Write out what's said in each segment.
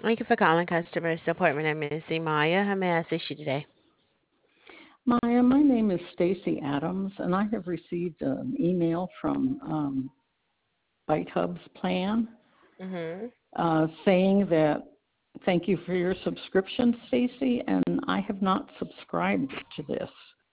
Thank you for calling customer support. My name is Maya. How may I assist you today? Maya, my name is Stacy Adams, and I have received an email from BiteHub's plan Mm-hmm. saying that thank you for your subscription, Stacy, and I have not subscribed to this.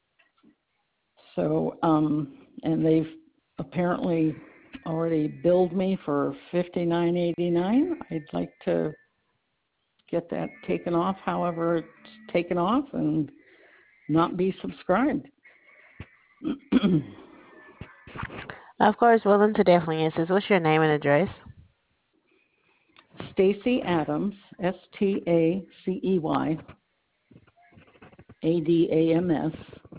So, and they've apparently already billed me for $59.89. I'd like to get that taken off, however it's taken off, and not be subscribed. Of course, willing to definitely assist. What's your name and address? Stacy Adams, Stacey Adams.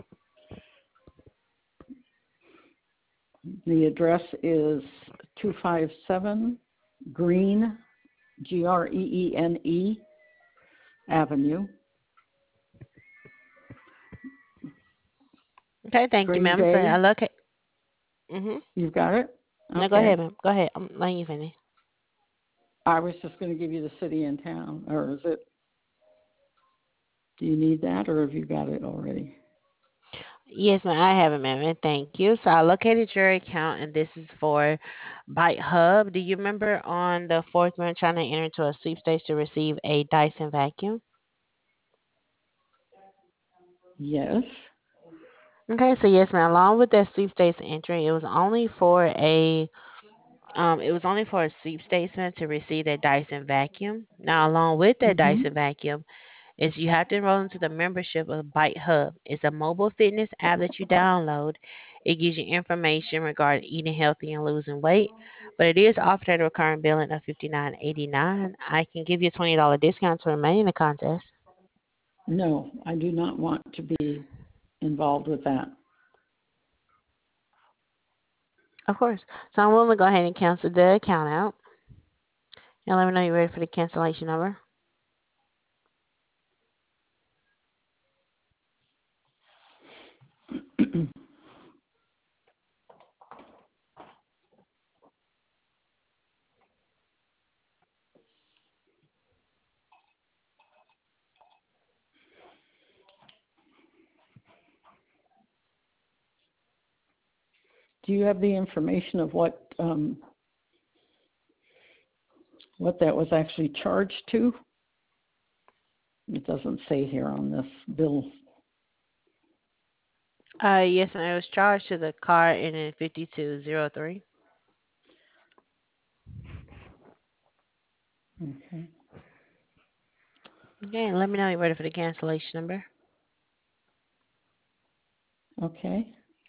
The address is 257 Green, Greene Avenue, Okay, thank you, Green ma'am, for Bay. allocate. Mm-hmm. You've got it? No, go Okay. ahead, ma'am. Go ahead. I'm letting you finish. I was just going to give you the city and town, or is it? Do you need that, or have you got it already? Yes, ma'am, I have it, ma'am, and thank you. So I located your account, and this is for Bite Hub. Do you remember on the fourth month trying to enter into a sweepstakes to receive a Dyson vacuum? Yes. Okay, so yes, ma'am. Along with that sweepstakes entry, it was only for a sweepstakes man to receive that Dyson vacuum. Now, along with that Mm-hmm. Dyson vacuum, is you have to enroll into the membership of Bite Hub. It's a mobile fitness app that you download. It gives you information regarding eating healthy and losing weight, but it is offered at a recurring billing of $59.89. I can give you a $20 discount to remain in the contest. No, I do not want to be involved with that. Of course. So I'm willing to go ahead and cancel the account out. Now let me know you're ready for the cancellation number. Do you have the information of what that was actually charged to? It doesn't say here on this bill. Yes, and it was charged to the card ending in 5203. Okay. Okay, and let me know you're ready for the cancellation number. Okay.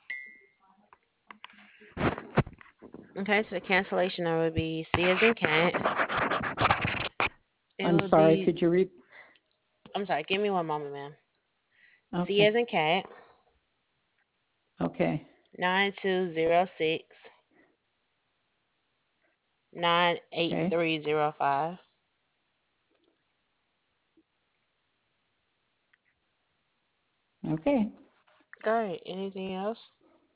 Okay, so the cancellation number would be C as in cat. It I'm would sorry. be, Could you read? I'm sorry, give me one moment, ma'am. C Okay. as in cat, Okay. 9206 Okay. 98305. Okay. All right, anything else?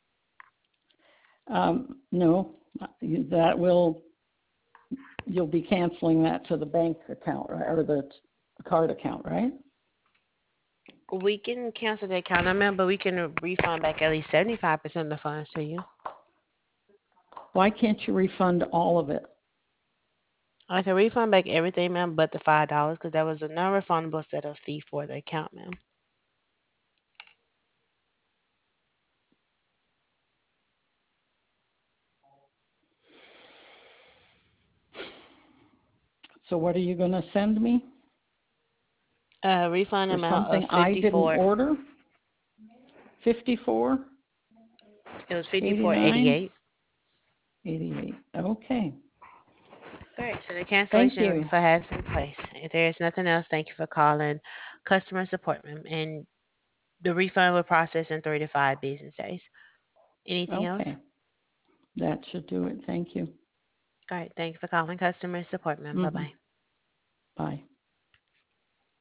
No, that you'll be canceling that to the bank account, right, or the card account, right? We can cancel the account number, but we can refund back at least 75% of the funds to you. Why can't you refund all of it? I can refund back everything, ma'am, but the $5 because that was a non-refundable setup fee for the account, ma'am. So what are you going to send me Refund for amount of something I didn't 54. order? 54, It was 54.88. 89, 88. Okay. All right, so the Thank cancellation you. info has in place. If there is nothing else, thank you for calling customer support, ma'am. And the refund will process in 3 to 5 business days. Anything else? Okay. That should do it. Thank you. All right, thank you for calling customer support, ma'am. Bye Hmm. bye. Bye.